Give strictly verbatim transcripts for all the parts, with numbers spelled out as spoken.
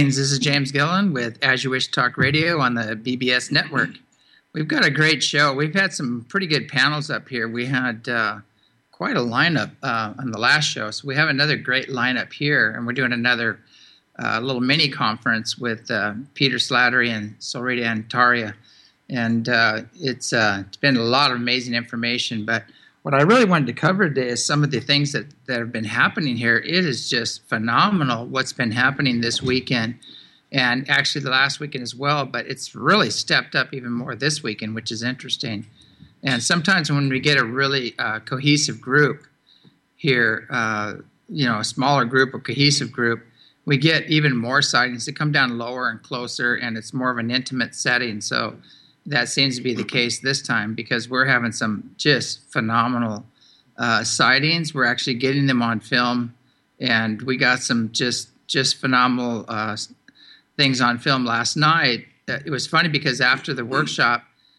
Greetings, this is James Gillen with As You Wish Talk Radio on the B B S Network. We've got a great show. We've had some pretty good panels up here. We had uh, quite a lineup uh, on the last show, so we have another great lineup here, and we're doing another uh, little mini conference with uh, Peter Slattery and Sorita Antaria. And uh, it's, uh, it's been a lot of amazing information, but what I really wanted to cover today is some of the things that, that have been happening here. It is just phenomenal what's been happening this weekend, and actually the last weekend as well, but it's really stepped up even more this weekend, which is interesting. And sometimes when we get a really uh, cohesive group here, uh, you know, a smaller group, a cohesive group, we get even more sightings. They come down lower and closer, and it's more of an intimate setting. So that seems to be the case this time because we're having some just phenomenal uh, sightings. We're actually getting them on film, and we got some just just phenomenal uh, things on film last night. Uh, it was funny because after the workshop,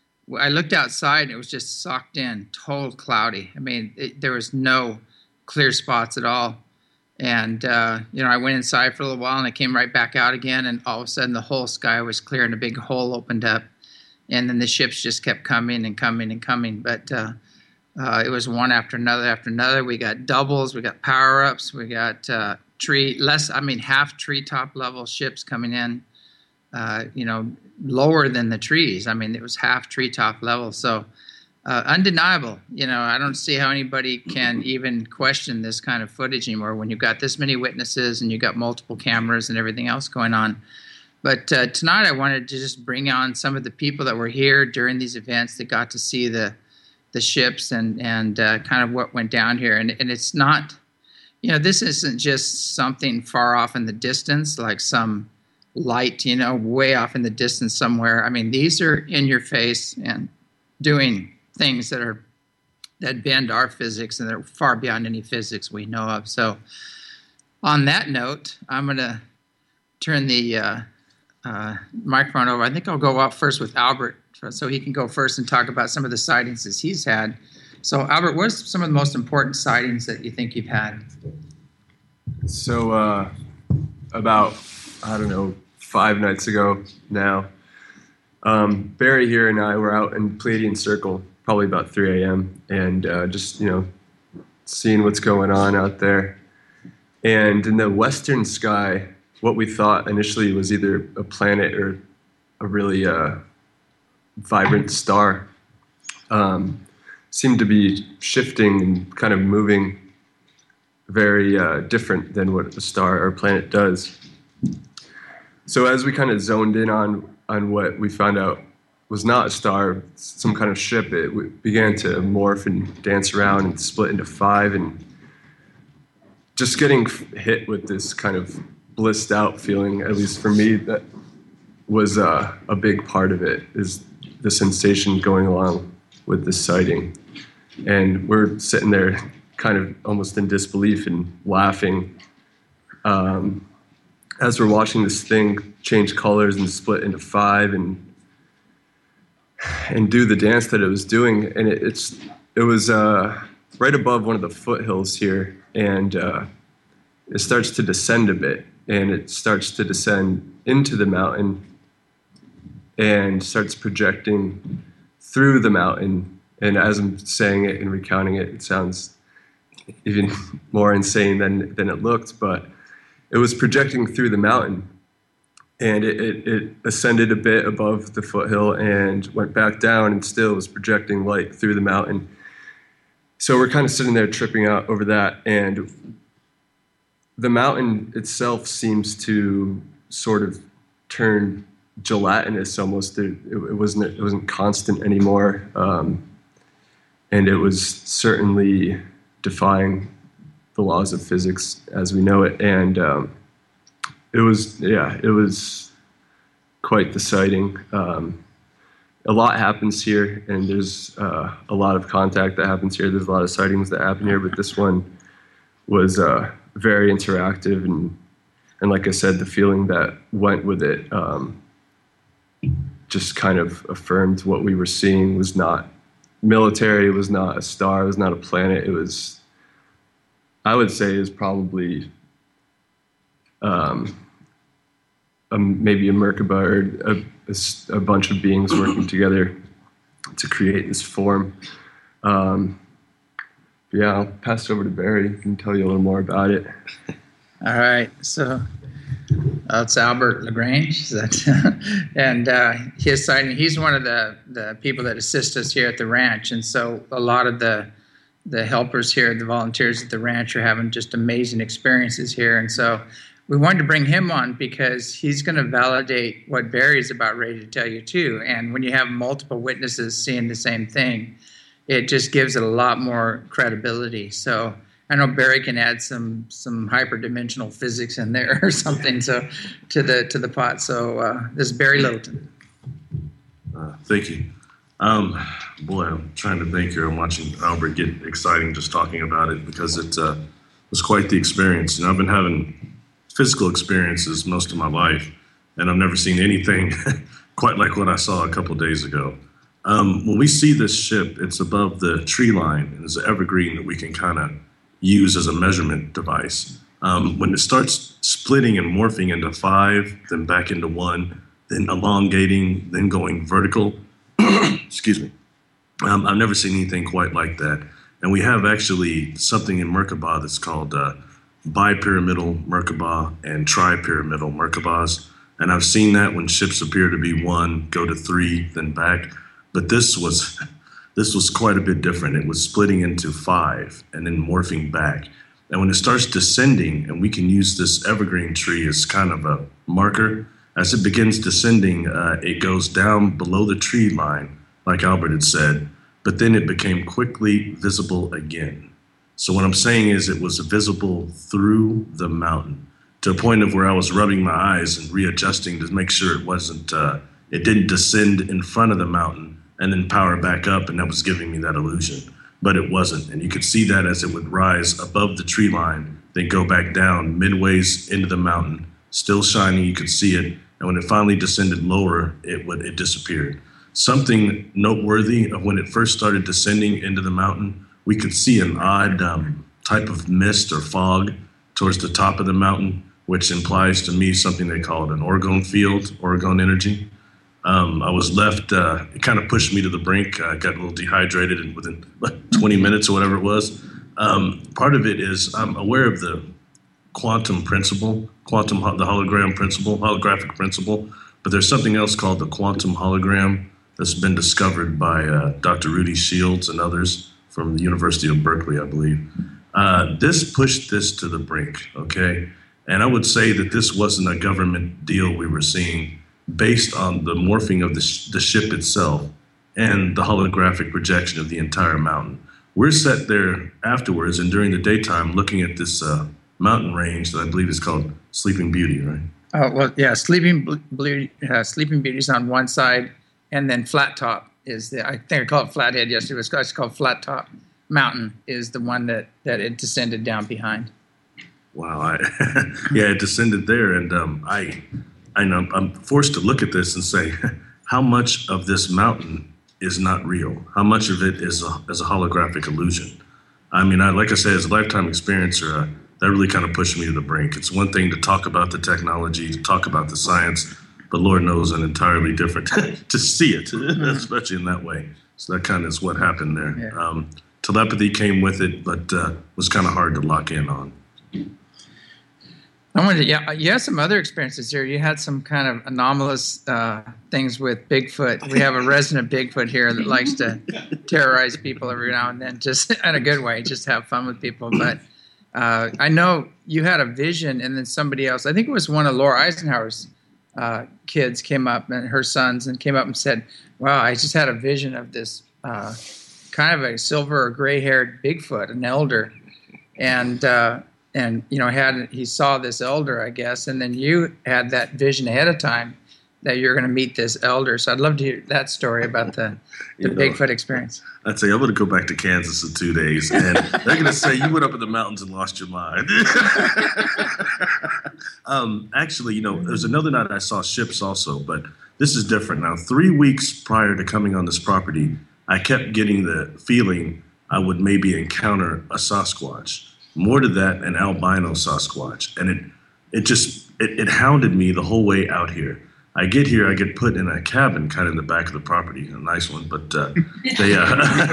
I looked outside and it was just socked in, total cloudy. I mean, it, there was no clear spots at all. And, uh, you know, I went inside for a little while and I came right back out again, and all of a sudden the whole sky was clear and a big hole opened up. And then the ships just kept coming and coming and coming. But uh, uh, it was one after another after another. We got doubles. We got power-ups. We got uh, tree, less, I mean, half treetop level ships coming in, uh, you know, lower than the trees. I mean, it was half treetop level. So uh, undeniable. You know, I don't see how anybody can even question this kind of footage anymore when you've got this many witnesses and you've got multiple cameras and everything else going on. But uh, tonight I wanted to just bring on some of the people that were here during these events that got to see the the ships and, and uh, kind of what went down here. And, and it's not, you know, this isn't just something far off in the distance, like some light, you know, way off in the distance somewhere. I mean, these are in your face and doing things that are that bend our physics, and they're far beyond any physics we know of. So on that note, I'm going to turn the uh, Uh, microphone over. I think I'll go up first with Albert so he can go first and talk about some of the sightings that he's had. So Albert, what are some of the most important sightings that you think you've had? So uh, about, I don't know, five nights ago now, um, Barry here and I were out in Pleiadian Circle, probably about three a.m., and uh, just, you know, seeing what's going on out there. And in the western sky, what we thought initially was either a planet or a really uh, vibrant star um, seemed to be shifting and kind of moving very uh, different than what a star or a planet does. So as we kind of zoned in on, on what we found out was not a star, some kind of ship, it began to morph and dance around and split into five, and just getting hit with this kind of blissed out feeling, at least for me, that was uh, a big part of it, is the sensation going along with this sighting. And we're sitting there kind of almost in disbelief and laughing um, as we're watching this thing change colors and split into five and and do the dance that it was doing. And it, it's it was uh, right above one of the foothills here, and uh, it starts to descend a bit. And it starts to descend into the mountain and starts projecting through the mountain. And as I'm saying it and recounting it, it sounds even more insane than, than it looked, but it was projecting through the mountain. And it, it, it ascended a bit above the foothill and went back down, and still was projecting light through the mountain. So we're kind of sitting there tripping out over that, and the mountain itself seems to sort of turn gelatinous almost. It, it wasn't it wasn't constant anymore, um, and it was certainly defying the laws of physics as we know it. And um, it was yeah, it was quite the sighting. Um, a lot happens here, and there's uh, a lot of contact that happens here. There's a lot of sightings that happen here, but this one was Uh, very interactive, and and like I said, the feeling that went with it um, just kind of affirmed what we were seeing was not military, it was not a star, it was not a planet, it was, I would say, is probably um, um, maybe a Merkaba or a, a s- a bunch of beings working together to create this form. Um, yeah, I'll pass it over to Barry. He can tell you a little more about it. All right, so uh, it's Albert Lagrange, is that, and uh, his side. He's one of the, the people that assist us here at the ranch, and so a lot of the the helpers here, the volunteers at the ranch, are having just amazing experiences here, and so we wanted to bring him on because he's going to validate what Barry's about ready to tell you too. And when you have multiple witnesses seeing the same thing, it just gives it a lot more credibility. So I know Barry can add some some hyperdimensional physics in there or something so to the to the pot. So uh, this is Barry Littleton. Uh, thank you. Um, boy, I'm trying to think here. I'm watching Albert get exciting just talking about it because it uh, was quite the experience. And I've been having physical experiences most of my life, and I've never seen anything quite like what I saw a couple days ago. Um, when we see this ship, it's above the tree line, and it's an evergreen that we can kind of use as a measurement device. Um, when it starts splitting and morphing into five, then back into one, then elongating, then going vertical, excuse me, um, I've never seen anything quite like that. And we have actually something in Merkaba that's called uh, bipyramidal Merkaba and tripyramidal Merkabas. And I've seen that when ships appear to be one, go to three, then back. But this was this was quite a bit different. It was splitting into five and then morphing back. And when it starts descending, and we can use this evergreen tree as kind of a marker, as it begins descending, uh, it goes down below the tree line, like Albert had said, but then it became quickly visible again. So what I'm saying is it was visible through the mountain to a point of where I was rubbing my eyes and readjusting to make sure it wasn't, uh, it didn't descend in front of the mountain and then power back up, and that was giving me that illusion. But it wasn't, and you could see that as it would rise above the tree line, then go back down midways into the mountain, still shining, you could see it, and when it finally descended lower, it would it disappeared. Something noteworthy of when it first started descending into the mountain, we could see an odd um, type of mist or fog towards the top of the mountain, which implies to me something they call it an orgone field, orgone energy. Um, I was left, uh, it kind of pushed me to the brink. I got a little dehydrated and within like twenty minutes or whatever it was. Um, part of it is I'm aware of the quantum principle, quantum, the hologram principle, holographic principle, but there's something else called the quantum hologram that's been discovered by uh, Doctor Rudy Shields and others from the University of Berkeley, I believe. Uh, this pushed this to the brink, okay? And I would say that this wasn't a government deal we were seeing based on the morphing of the, sh- the ship itself and the holographic projection of the entire mountain. We're set there afterwards and during the daytime looking at this uh, mountain range that I believe is called Sleeping Beauty, right? Oh, well, yeah, Sleeping Beauty, uh, Sleeping Beauty's on one side, and then Flat Top is the, I think I called it Flathead yesterday, it was called Flat Top Mountain is the one that, that it descended down behind. Wow, I, yeah, it descended there, and um, I, I know I'm forced to look at this and say, how much of this mountain is not real? How much of it is a, is a holographic illusion? I mean, I, like I said, as a lifetime experiencer, uh, that really kind of pushed me to the brink. It's one thing to talk about the technology, to talk about the science, but Lord knows an entirely different to see it, especially in that way. So that kind of is what happened there. Yeah. Um, telepathy came with it, but uh, was kind of hard to lock in on. I wanted to, yeah, you had some other experiences here. You had some kind of anomalous uh, things with Bigfoot. We have a resident Bigfoot here that likes to terrorize people every now and then, just in a good way, just have fun with people. But uh, I know you had a vision, and then somebody else, I think it was one of Laura Eisenhower's uh, kids came up, and her sons, and came up and said, wow, I just had a vision of this uh, kind of a silver or gray-haired Bigfoot, an elder. And... Uh, And, you know, had he saw this elder, I guess, and then you had that vision ahead of time that you're going to meet this elder. So I'd love to hear that story about the, the know, Bigfoot experience. I'd say I'm going to go back to Kansas in two days, and they're going to say you went up in the mountains and lost your mind. um, actually, you know, there's another night I saw ships also, but this is different. Now, three weeks prior to coming on this property, I kept getting the feeling I would maybe encounter a Sasquatch. More to that, an albino Sasquatch. And it it just it, it hounded me the whole way out here. I get here, I get put in a cabin kind of in the back of the property, a nice one, but uh, they, uh,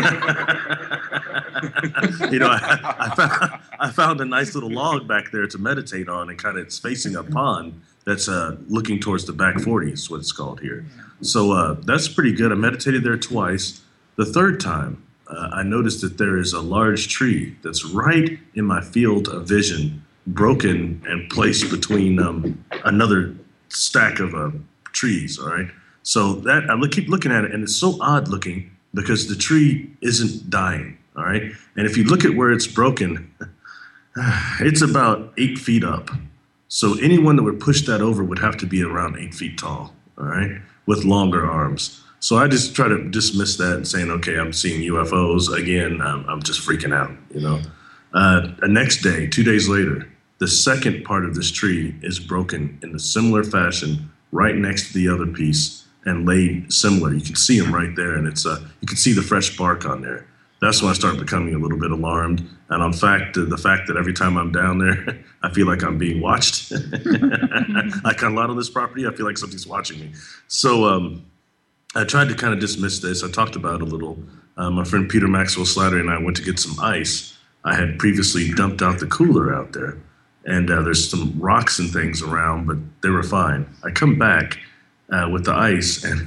you know, I, I, found, I found a nice little log back there to meditate on, and kind of it's facing a pond that's uh, looking towards the back forty is what it's called here. So uh, that's pretty good. I meditated there twice. The third time, uh, I noticed that there is a large tree that's right in my field of vision, broken and placed between um, another stack of uh, trees, all right? So that I look, keep looking at it, and it's so odd looking because the tree isn't dying, all right? And if you look at where it's broken, it's about eight feet up. So anyone that would push that over would have to be around eight feet tall, all right, with longer arms. So I just try to dismiss that and saying, okay, I'm seeing U F Os. Again, I'm, I'm just freaking out, you know? Uh, the next day, two days later, the second part of this tree is broken in a similar fashion right next to the other piece and laid similar. You can see them right there, and it's uh, you can see the fresh bark on there. That's when I start becoming a little bit alarmed. And in fact, uh, the fact that every time I'm down there, I feel like I'm being watched. Like on a lot of this property, I feel like something's watching me. So um, I tried to kind of dismiss this. I talked about it a little. Uh, my friend Peter Maxwell Slattery and I went to get some ice. I had previously dumped out the cooler out there. And uh, there's some rocks and things around, but they were fine. I come back uh, with the ice, and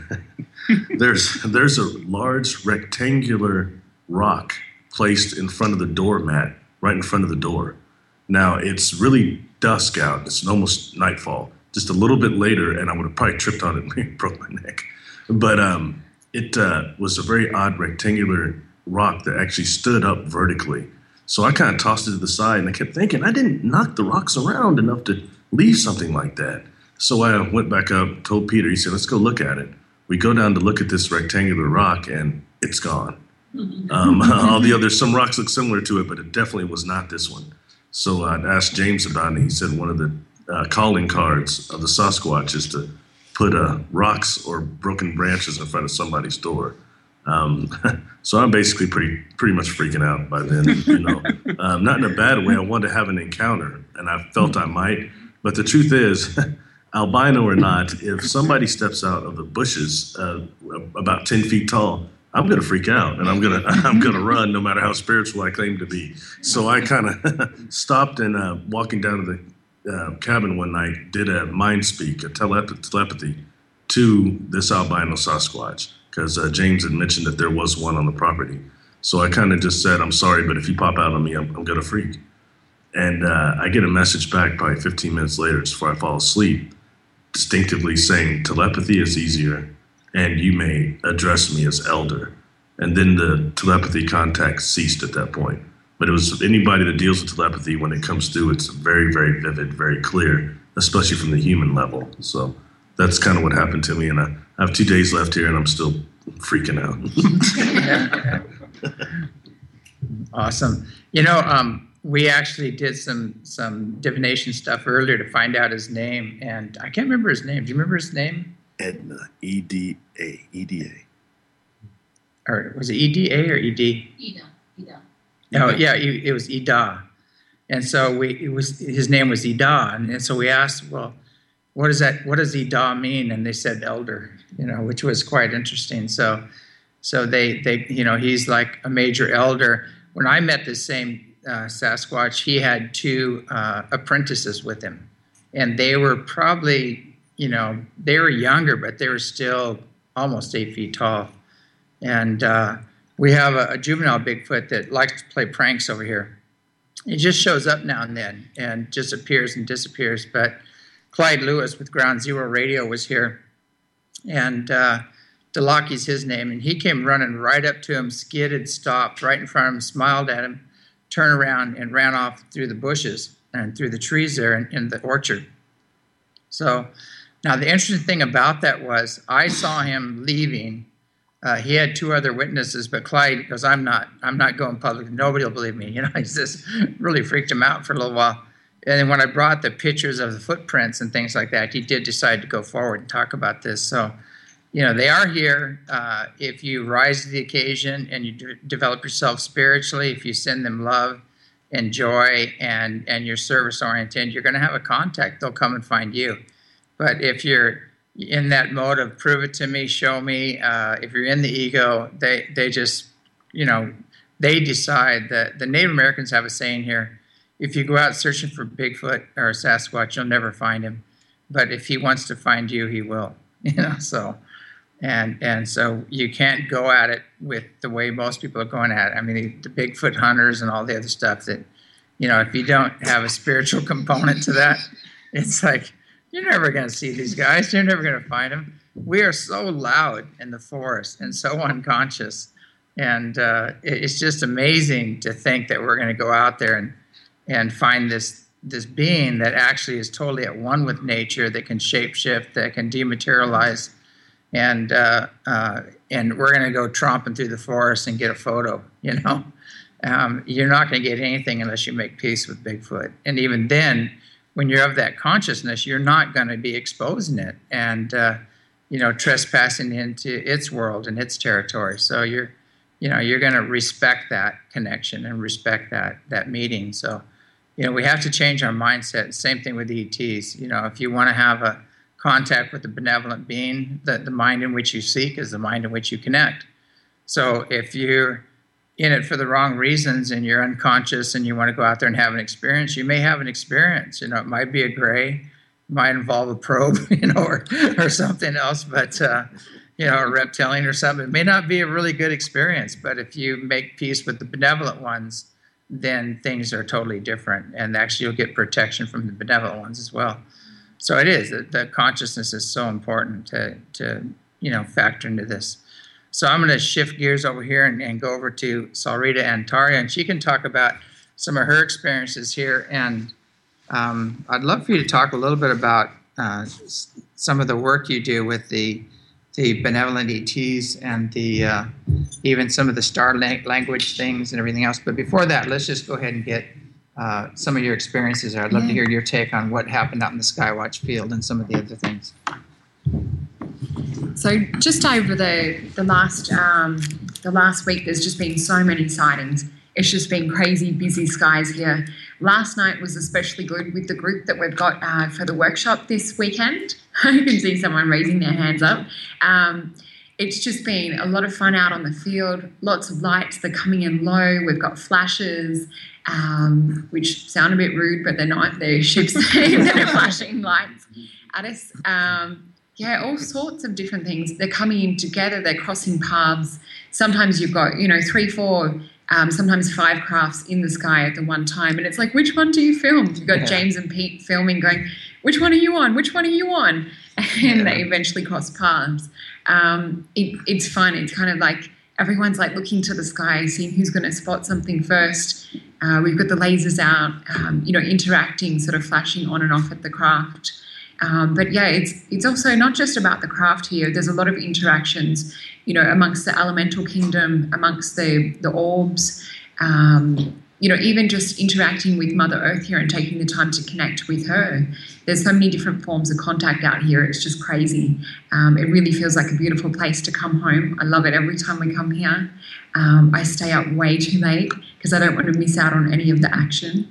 there's there's a large rectangular rock placed in front of the doormat, right in front of the door. Now, it's really dusk out. It's almost nightfall. Just a little bit later, and I would have probably tripped on it and broke my neck. But um, it uh, was a very odd rectangular rock that actually stood up vertically. So I kind of tossed it to the side, and I kept thinking, I didn't knock the rocks around enough to leave something like that. So I went back up, told Peter, he said, let's go look at it. We go down to look at this rectangular rock, and it's gone. Um, all the others, some rocks look similar to it, but it definitely was not this one. So I asked James about it, and he said one of the uh, calling cards of the Sasquatch is to put uh, rocks or broken branches in front of somebody's door. Um, so I'm basically pretty pretty much freaking out by then, you know. Um, not in a bad way. I wanted to have an encounter, and I felt I might. But the truth is, albino or not, if somebody steps out of the bushes uh, about ten feet tall, I'm going to freak out, and I'm going to I'm going to run no matter how spiritual I claim to be. So I kind of stopped and uh, walking down to the uh, cabin one night, did a mind speak, a telep- telepathy to this albino Sasquatch. Because uh, James had mentioned that there was one on the property. So I kind of just said, I'm sorry, but if you pop out on me, I'm, I'm going to freak. And uh, I get a message back probably fifteen minutes later before I fall asleep, distinctively saying telepathy is easier and you may address me as elder. And then the telepathy contact ceased at that point. But it was anybody that deals with telepathy, when it comes through, it's very, very vivid, very clear, especially from the human level. So that's kind of what happened to me, and I have two days left here, and I'm still freaking out. Awesome. You know, um, we actually did some some divination stuff earlier to find out his name, and I can't remember his name. Do you remember his name? Edna, E D A, E D A. Or was it E D A or E D? Ida, Ida. Oh, yeah, it was Ida. And so we it was his name was Ida, and, and so we asked, well, what does that? What does Ida mean? And they said elder, you know, which was quite interesting. So, so they, they, you know, he's like a major elder. When I met this same uh, Sasquatch, he had two uh, apprentices with him, and they were probably, you know, they were younger, but they were still almost eight feet tall. And uh, we have a, a juvenile Bigfoot that likes to play pranks over here. He just shows up now and then and just appears and disappears, but Clyde Lewis with Ground Zero Radio was here, and uh, Delaki's his name, and he came running right up to him, skidded, stopped right in front of him, smiled at him, turned around, and ran off through the bushes and through the trees there in, in the orchard. So now the interesting thing about that was I saw him leaving. Uh, he had two other witnesses, but Clyde goes, I'm not, I'm not going public. Nobody will believe me. You know, he's just really freaked him out for a little while. And then when I brought the pictures of the footprints and things like that, he did decide to go forward and talk about this. So, you know, they are here. Uh, if you rise to the occasion and you d- develop yourself spiritually, if you send them love, and joy and and you're service oriented, you're going to have a contact. They'll come and find you. But if you're in that mode of prove it to me, show me, uh, if you're in the ego, they they just, you know, they decide that the Native Americans have a saying here: if you go out searching for Bigfoot or Sasquatch, you'll never find him. But if he wants to find you, he will. You know, so and and so you can't go at it with the way most people are going at it. I mean, the, the Bigfoot hunters and all the other stuff that, you know, if you don't have a spiritual component to that, it's like, you're never going to see these guys. You're never going to find them. We are so loud in the forest and so unconscious. And uh, it, it's just amazing to think that we're going to go out there and, and find this this being that actually is totally at one with nature, that can shapeshift, that can dematerialize. And uh, uh, and we're going to go tromping through the forest and get a photo, you know. Um, you're not going to get anything unless you make peace with Bigfoot. And even then, when you're of that consciousness, you're not going to be exposing it and, uh, you know, trespassing into its world and its territory. So you're, you know, you're going to respect that connection and respect that that meeting. So, you know, we have to change our mindset. Same thing with E Ts. You know, if you want to have a contact with the benevolent being, the, the mind in which you seek is the mind in which you connect. So if you're in it for the wrong reasons and you're unconscious and you want to go out there and have an experience, you may have an experience. You know, it might be a gray, it might involve a probe, you know, or, or something else, but, uh, you know, a reptilian or something. It may not be a really good experience, but if you make peace with the benevolent ones, then things are totally different. And actually you'll get protection from the benevolent ones as well. So it is, the, the consciousness is so important to, to, you know, factor into this. So I'm going to shift gears over here and, and go over to Salrita Antaria, and she can talk about some of her experiences here. And um, I'd love for you to talk a little bit about uh, some of the work you do with the the benevolent E Ts and the uh, even some of the star language things and everything else. But before that, let's just go ahead and get uh, some of your experiences there. I'd love yeah. to hear your take on what happened out in the Skywatch field and some of the other things. So just over the the last um, the last week, there's just been so many sightings. It's just been crazy busy skies here. Last night was especially good with the group that we've got uh, for the workshop this weekend. I can see someone raising their hands up. Um, it's just been a lot of fun out on the field, lots of lights. They're coming in low. We've got flashes, um, which sound a bit rude, but they're not. They're ships that are flashing lights at us. Um, Yeah, all sorts of different things. They're coming in together. They're crossing paths. Sometimes you've got, you know, three, four, um, sometimes five crafts in the sky at the one time. And it's like, which one do you film? You've got yeah. James and Pete filming going, which one are you on? Which one are you on? And yeah. they eventually cross paths. Um, it, it's fun. It's kind of like everyone's like looking to the sky, seeing who's going to spot something first. Uh, we've got the lasers out, um, you know, interacting, sort of flashing on and off at the craft. Um, but yeah, it's it's also not just about the craft here. There's a lot of interactions, you know, amongst the elemental kingdom, amongst the the orbs, um, you know, even just interacting with Mother Earth here and taking the time to connect with her. There's so many different forms of contact out here. It's just crazy. Um, it really feels like a beautiful place to come home. I love it every time we come here. Um, I stay up way too late because I don't want to miss out on any of the action.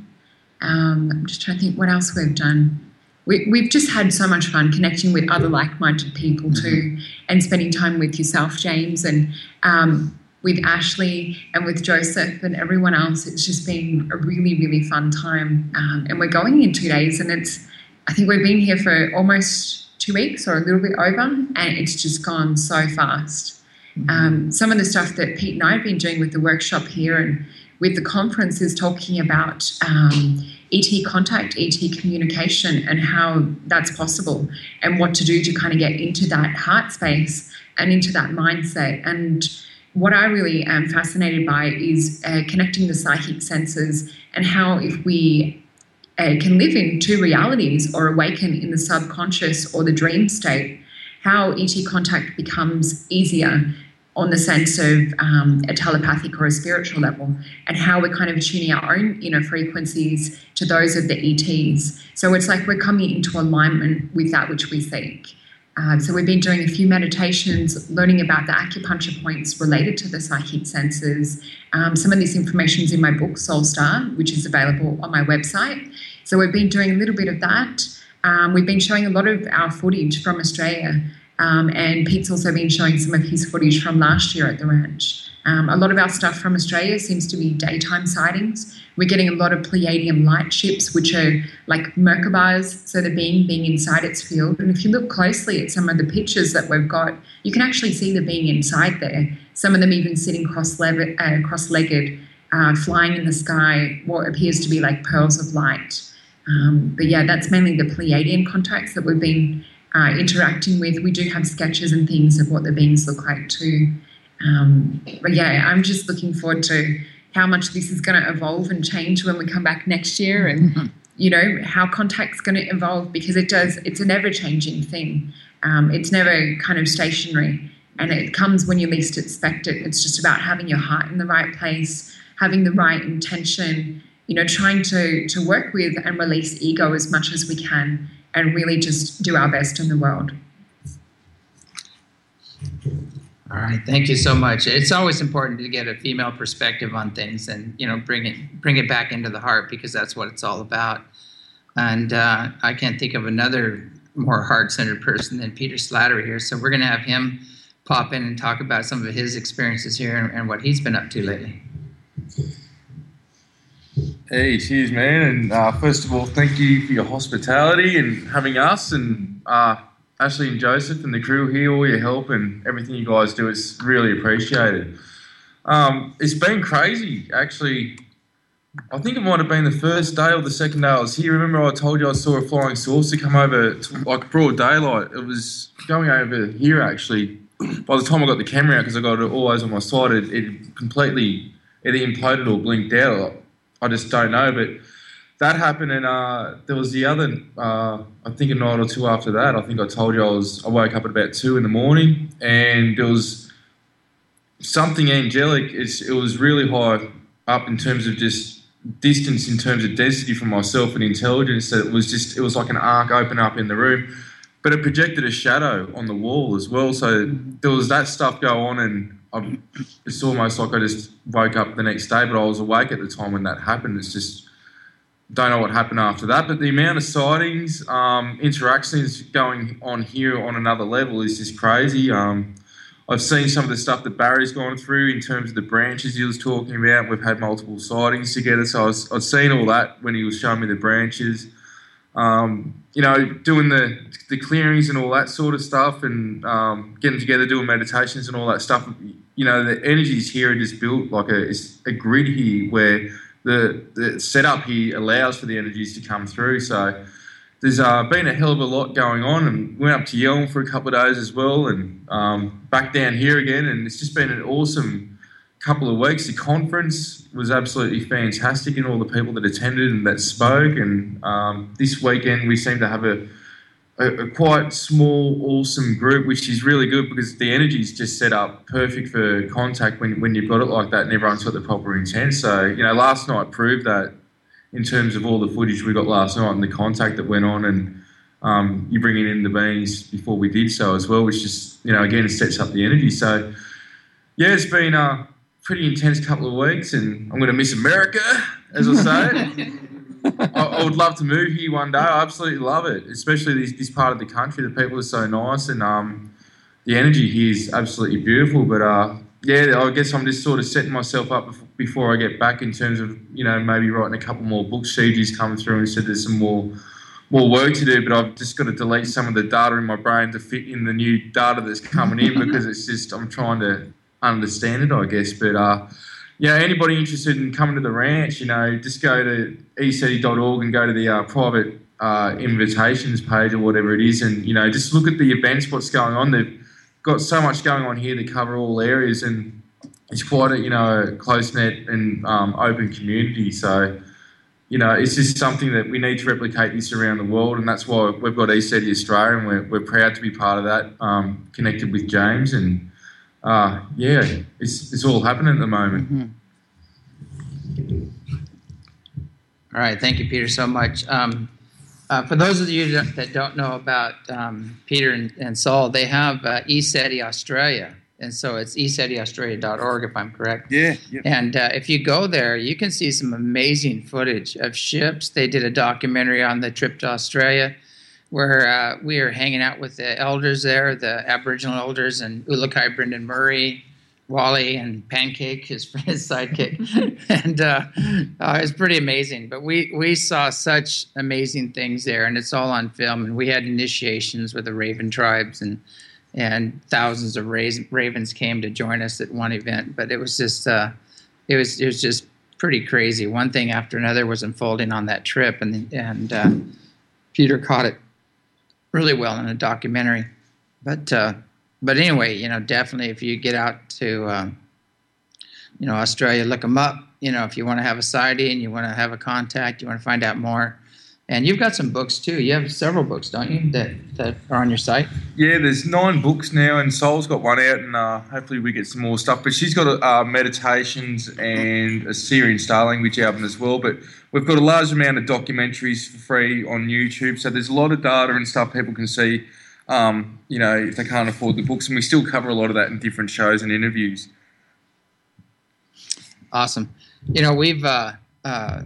Um, I'm just trying to think what else we've done. We, we've just had so much fun connecting with other like-minded people too, and spending time with yourself, James, and um, with Ashley and with Joseph and everyone else. It's just been a really, really fun time. Um, and we're going in two days, and it's, I think we've been here for almost two weeks or a little bit over, and it's just gone so fast. Mm-hmm. Um, some of the stuff that Pete and I have been doing with the workshop here and with the conference is talking about um, E T contact, E T communication, and how that's possible and what to do to kind of get into that heart space and into that mindset. And what I really am fascinated by is uh, connecting the psychic senses and how if we uh, can live in two realities or awaken in the subconscious or the dream state, how E T contact becomes easier on the sense of um, a telepathic or a spiritual level, and how we're kind of tuning our own inner frequencies to those of the E Ts. So it's like we're coming into alignment with that which we seek. Um, so we've been doing a few meditations, learning about the acupuncture points related to the psychic senses. Um, some of this information is in my book, Soul Star, which is available on my website. So we've been doing a little bit of that. Um, we've been showing a lot of our footage from Australia, um, and Pete's also been showing some of his footage from last year at the ranch. Um, a lot of our stuff from Australia seems to be daytime sightings. We're getting a lot of Pleiadian light ships, which are like Merkabahs, so the being being inside its field. And if you look closely at some of the pictures that we've got, you can actually see the being inside there. Some of them even sitting cross-legged, uh, cross-legged uh, flying in the sky, what appears to be like pearls of light. Um, but yeah, that's mainly the Pleiadian contacts that we've been uh, interacting with. We do have sketches and things of what the beings look like too. Um, but yeah, I'm just looking forward to how much this is going to evolve and change when we come back next year, and you know how contact's going to evolve, because it does. It's an ever-changing thing. Um, it's never kind of stationary, and it comes when you least expect it. It's just about having your heart in the right place, having the right intention. You know, trying to to work with and release ego as much as we can, and really just do our best in the world. All right, thank you so much. It's always important to get a female perspective on things, and you know, bring it bring it back into the heart, because that's what it's all about. And uh, I can't think of another more heart-centered person than Peter Slattery here. So we're going to have him pop in and talk about some of his experiences here and, and what he's been up to lately. Hey, cheers, man. And uh, first of all, thank you for your hospitality and having us, and uh, Ashley and Joseph and the crew here, all your help and everything you guys do is really appreciated. Um, it's been crazy, actually. I think it might have been the first day or the second day I was here. Remember I told you I saw a flying saucer come over to, like broad daylight. It was going over here, actually. By the time I got the camera out, because I got it always on my side, it, it completely, it imploded or blinked out. I just don't know, but that happened, and uh, there was the other, uh, I think a night or two after that, I think I told you I was, I woke up at about two in the morning, and there was something angelic. It's, it was really high up in terms of just distance, in terms of density from myself and intelligence, that it was just, it was like an arc open up in the room, but it projected a shadow on the wall as well. So there was that stuff go on, and I, it's almost like I just woke up the next day, but I was awake at the time when that happened. It's just, don't know what happened after that, but the amount of sightings, um, interactions going on here on another level is just crazy. Um, I've seen some of the stuff that Barry's gone through in terms of the branches he was talking about. We've had multiple sightings together, so I was, I'd seen all that when he was showing me the branches. Um, you know, doing the the clearings and all that sort of stuff, and um, getting together, doing meditations and all that stuff. You know, the energies here are just built like a, it's a grid here where the, the setup here allows for the energies to come through. So there's uh, been a hell of a lot going on, and went up to Yelm for a couple of days as well, and um, back down here again, and it's just been an awesome couple of weeks. The conference was absolutely fantastic, and all the people that attended and that spoke, and um, this weekend we seem to have a, a, a quite small, awesome group, which is really good because the energy is just set up perfect for contact when, when you've got it like that and everyone's got the proper intent. So, you know, last night proved that in terms of all the footage we got last night and the contact that went on, and um, you bringing in the beings before we did so as well, which just, you know, again, sets up the energy. So, yeah, it's been a pretty intense couple of weeks, and I'm going to miss America, as I say. I, I would love to move here one day. I absolutely love it, especially this, this part of the country. The people are so nice, and um, the energy here is absolutely beautiful. But uh, yeah, I guess I'm just sort of setting myself up before I get back in terms of, you know, maybe writing a couple more books. C G's coming through and said there's some more more work to do, but I've just got to delete some of the data in my brain to fit in the new data that's coming in, because it's just, I'm trying to understand it, I guess. But uh, yeah, anybody interested in coming to the ranch, you know, just go to e ceti dot org and go to the uh, private uh, invitations page or whatever it is, and, you know, just look at the events, what's going on. They've got so much going on here to cover all areas, and it's quite a, you know, a close-knit and um, open community. So, you know, it's just something that we need to replicate this around the world, and that's why we've got eCeti Australia, and we're, we're proud to be part of that, um, connected with James, and uh, yeah, it's, it's all happening at the moment. Mm-hmm. All right, thank you, Peter, so much. Um, Uh, for those of you that that don't know about um, Peter and, and Saul, they have uh, eSETI Australia, and so it's e seti australia dot org if I'm correct. Yeah. Yep. And uh, if you go there, you can see some amazing footage of ships. They did a documentary on the trip to Australia where uh, we were hanging out with the elders there, the Aboriginal elders, and Ulukai Brendan Murray, Wally, and Pancake, his, his sidekick. and uh, uh, it was pretty amazing. But we, we saw such amazing things there, and it's all on film. And we had initiations with the Raven tribes, and and thousands of ravens came to join us at one event. But it was just uh, it was it was just pretty crazy. One thing after another was unfolding on that trip, and and uh, Peter caught it really well in a documentary. But uh, but anyway, you know, definitely if you get out to um, you know, Australia, look them up. You know, if you want to have a sighting, you want to have a contact, you want to find out more. And you've got some books too. You have several books, don't you, that, that are on your site? Yeah, there's nine books now, and Sol's got one out, and uh, hopefully we get some more stuff. But she's got uh, meditations and a Syrian Star Language album as well. But we've got a large amount of documentaries for free on YouTube, so there's a lot of data and stuff people can see, um, you know, if they can't afford the books. And we still cover a lot of that in different shows and interviews. Awesome. You know, we've... Uh, uh,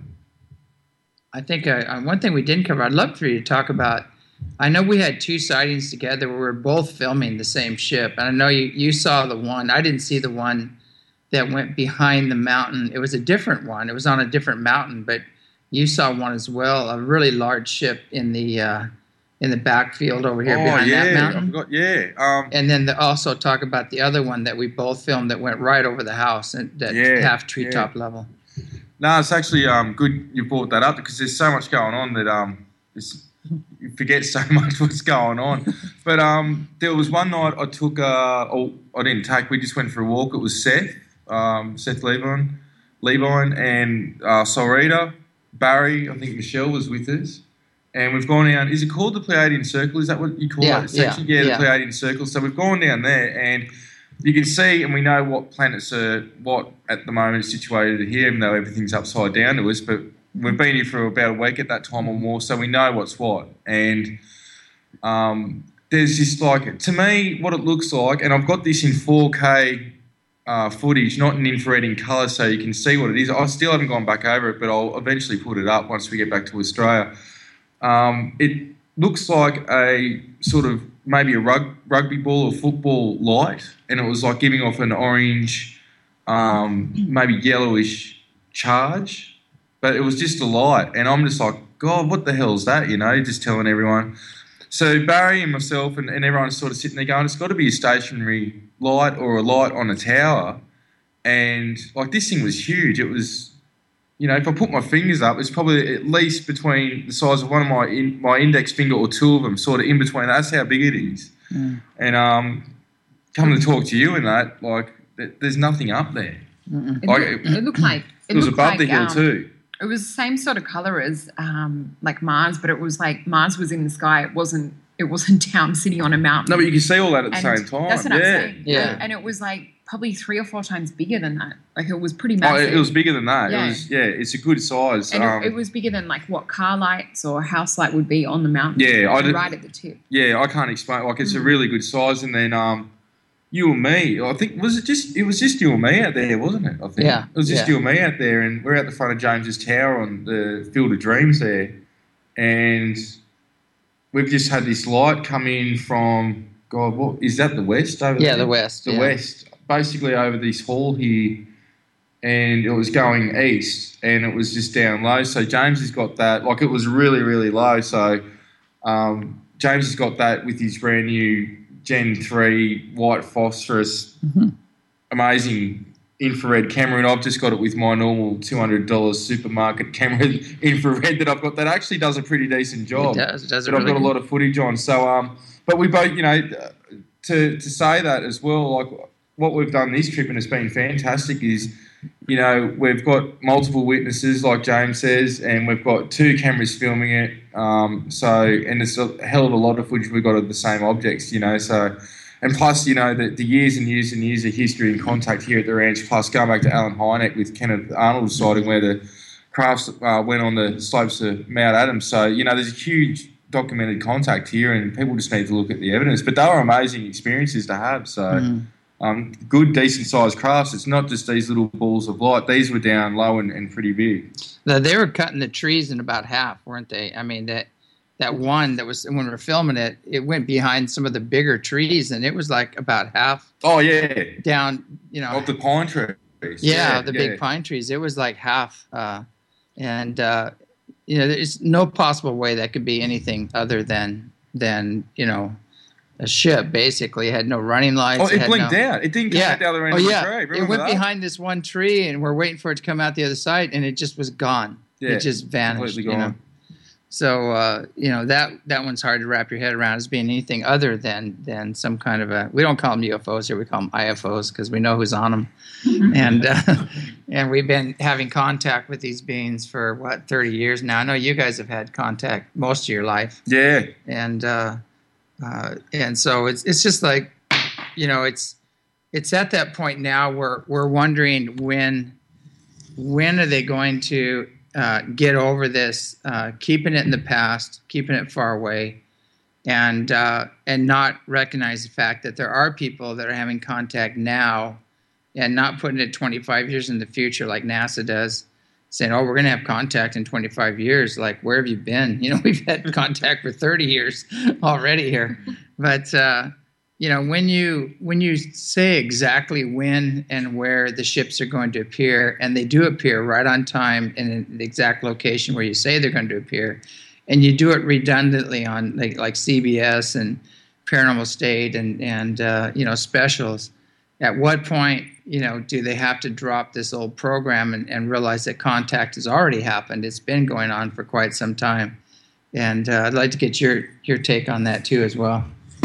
I think uh, one thing we didn't cover, I'd love for you to talk about, I know we had two sightings together where we were both filming the same ship. And I know you, you saw the one. I didn't see the one that went behind the mountain. It was a different one. It was on a different mountain, but you saw one as well, a really large ship in the uh, in the backfield over here oh, behind yeah, that mountain. I forgot, yeah. Um, and then the, also talk about the other one that we both filmed that went right over the house at that Yeah, half treetop yeah. level. No, it's actually um, good you brought that up because there's so much going on that um, it's, you forget so much what's going on. But um, there was one night I took, uh, oh, I didn't take, we just went for a walk. It was Seth, um, Seth Levine, Levine and uh, Solrita, Barry, I think Michelle was with us. And we've gone down, is it called the Pleiadian Circle? Is that what you call Yeah, that section? Yeah, yeah, the yeah. Pleiadian Circle. So we've gone down there and you can see, and we know what planets are, what at the moment is situated here, even though everything's upside down to us, but we've been here for about a week at that time or more, so we know what's what. And um, there's this, like, to me, what it looks like, and I've got this in four K uh, footage, not in infrared in colour, so you can see what it is. I still haven't gone back over it, but I'll eventually put it up once we get back to Australia. Um, it looks like a sort of maybe a rug, rugby ball or football light, and it was like giving off an orange, um, maybe yellowish charge, but it was just a light. And I'm just like, God, what the hell is that? You know, just telling everyone. So Barry and myself and, and everyone's sort of sitting there going, it's got to be a stationary light or a light on a tower. And like this thing was huge. It was, you know, if I put my fingers up, it's probably at least between the size of one of my in, my index finger or two of them, sort of in between. That's how big it is. Mm. And um, coming to talk to you and that, like, th- there's nothing up there. It, Like, looked, it looked like It, was looked above like, the hill um, too. It was the same sort of color as um, like Mars, but it was like Mars was in the sky. It wasn't. It wasn't down sitting on a mountain. No, but you can see all that at the And same time. That's what yeah. I'm saying. Yeah. And it was like probably three or four times bigger than that. Like it was pretty Oh, massive. it, it was bigger than that. Yeah. It was, yeah, it's a good size. and um, it, it was bigger than like what car lights or house light would be on the mountain. Yeah, I and did- right at the tip. Yeah, I can't explain. Like, it's a Mm. really good size. And then um, you and me, I think, was it just, it was just you and me out there, wasn't it? I think. Yeah, It was just yeah. you and me out there, and we're at the front of James's Tower on the Field of Dreams there. And we've just had this light come in from, God, what, is that the west over Yeah, there? the west. The yeah. west, basically over this hall here, and it was going east, and it was just down low. So James has got that, like it was really, really low. So um, James has got that with his brand new Gen three white phosphorus, Mhm. amazing infrared camera, and I've just got it with my normal two hundred dollars supermarket camera infrared that I've got that actually does a pretty decent job. It does. It does That it I've really got a good. lot of footage on. So, um, but we both, you know, to to say that as well, like what we've done this trip and it's been fantastic is, you know, we've got multiple witnesses, like James says, and we've got two cameras filming it. Um, so, and it's a hell of a lot of footage we've got of the same objects, you know. So, and plus, you know, the, the years and years and years of history and contact here at the ranch, plus going back to Alan Hynek with Kenneth Arnold's sighting where the crafts uh, went on the slopes of Mount Adams. So, you know, there's a huge documented contact here, and people just need to look at the evidence. But they were amazing experiences to have. So, mm. um, good, decent-sized crafts. It's not just these little balls of light. These were down low and, and pretty big. Now, they were cutting the trees in about half, weren't they? I mean, that that one that was, when we were filming it, it went behind some of the bigger trees, and it was like about half. Oh, yeah. Down, you know. Of the pine trees. Yeah, yeah the yeah. big pine trees. It was like half. Uh, and, uh, you know, there's no possible way that could be anything other than, than you know, a ship, basically. It had no running lights. Oh, it, it blinked no, out. It didn't come yeah. out the other end oh, of yeah. the tree. Remember it went that? behind this one tree, and we're waiting for it to come out the other side, and it just was gone. Yeah, it just vanished. completely gone. You know? So, uh, you know, that, that one's hard to wrap your head around as being anything other than, than some kind of a – we don't call them U F Os here. We call them I F Os because we know who's on them. and uh, and we've been having contact with these beings for, what, thirty years now. I know you guys have had contact most of your life. Yeah. And uh, uh, and so it's it's just like, you know, it's it's at that point now where we're wondering when when are they going to – Uh, get over this, uh, keeping it in the past, keeping it far away, and uh, and not recognize the fact that there are people that are having contact now, and not putting it twenty-five years in the future like NASA does, saying, "Oh, we're going to have contact in twenty-five years." Like, where have you been? You know, we've had contact for thirty years already here, but. Uh, You know, when you when you say exactly when and where the ships are going to appear, and they do appear right on time in the exact location where you say they're going to appear, and you do it redundantly on like, like C B S and Paranormal State and and uh, you know specials, at what point you know do they have to drop this old program and, and realize that contact has already happened? It's been going on for quite some time, and uh, I'd like to get your your take on that too as well.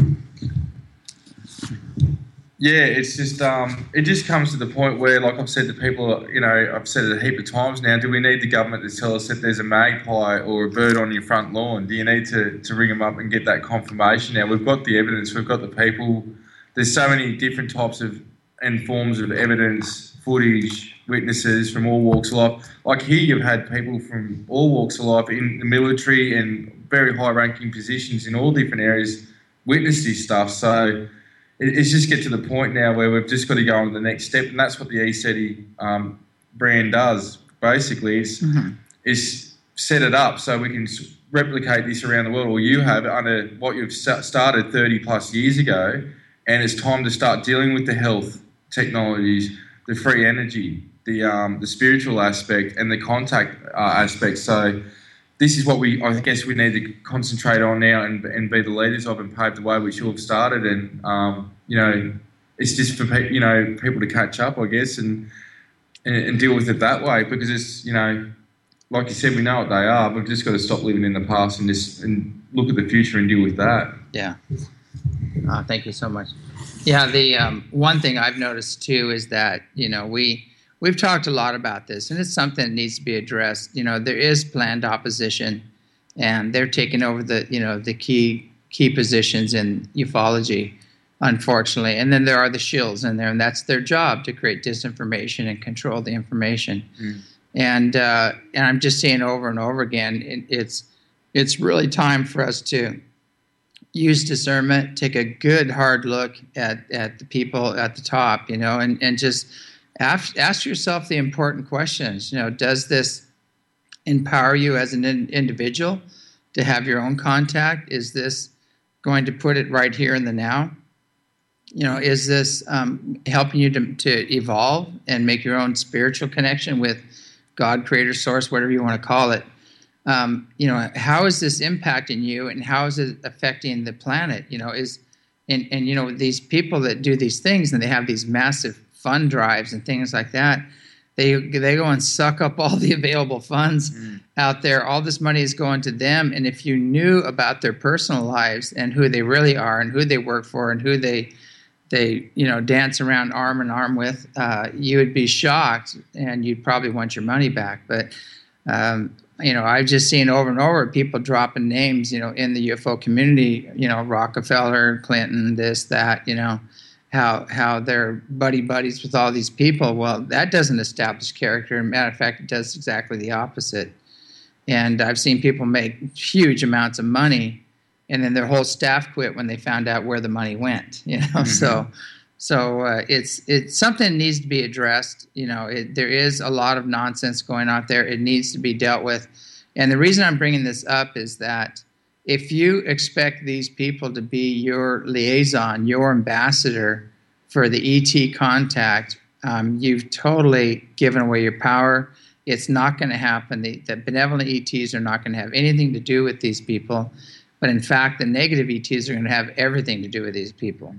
Yeah, it's just um, it just comes to the point where, like I've said to people, you know, I've said it a heap of times now. Do we need the government to tell us that there's a magpie or a bird on your front lawn? Do you need to, to ring them up and get that confirmation? Now we've got the evidence, we've got the people. There's so many different types of and forms of evidence, footage, witnesses from all walks of life. Like here, you've had people from all walks of life in the military and very high-ranking positions in all different areas witness this stuff. So. It's just get to the point now where we've just got to go on to the next step, and that's what the ECETI um, brand does. Basically, is mm-hmm. is set it up so we can replicate this around the world, or you have under what you've started thirty plus years ago, and it's time to start dealing with the health technologies, the free energy, the um, the spiritual aspect, and the contact uh, aspect. So. This is what we, I guess, we need to concentrate on now and, and be the leaders of and pave the way, which you have started. And um, you know, it's just for pe- you know people to catch up, I guess, and, and and deal with it that way. Because it's you know, like you said, we know what they are. But we've just got to stop living in the past and just and look at the future and deal with that. Yeah. Uh, thank you so much. Yeah, the um, one thing I've noticed too is that you know we. We've talked a lot about this, and it's something that needs to be addressed. You know, there is planned opposition, and they're taking over the, you know, the key key positions in ufology, unfortunately. And then there are the shills in there, and that's their job, to create disinformation and control the information. Mm. And uh, and I'm just saying over and over again, it, it's it's really time for us to use discernment, take a good hard look at at the people at the top, you know, and and just. Ask, ask yourself the important questions. You know, does this empower you as an in, individual to have your own contact? Is this going to put it right here in the now? You know, is this um, helping you to, to evolve and make your own spiritual connection with God, Creator, Source, whatever you want to call it? Um, you know, how is this impacting you, and how is it affecting the planet? You know, is and and you know these people that do these things and they have these massive fund drives and things like that, they they go and suck up all the available funds mm. out there. All this money is going to them, and if you knew about their personal lives and who they really are and who they work for and who they they you know dance around arm in arm with, uh, you would be shocked, and you'd probably want your money back. But um, you know, I've just seen over and over people dropping names, you know, in the U F O community, you know, Rockefeller, Clinton, this, that, you know. how how they're buddy buddies with all these people. Well, that doesn't establish character. Matter of fact, it does exactly the opposite. And I've seen people make huge amounts of money, and then their whole staff quit when they found out where the money went. You know, mm-hmm. so so uh, it's it's something that needs to be addressed. You know, it, there is a lot of nonsense going on there. It needs to be dealt with. And the reason I'm bringing this up is that if you expect these people to be your liaison, your ambassador for the E T contact, um, you've totally given away your power. It's not going to happen. The, the benevolent E Ts are not going to have anything to do with these people. But in fact, the negative E Ts are going to have everything to do with these people.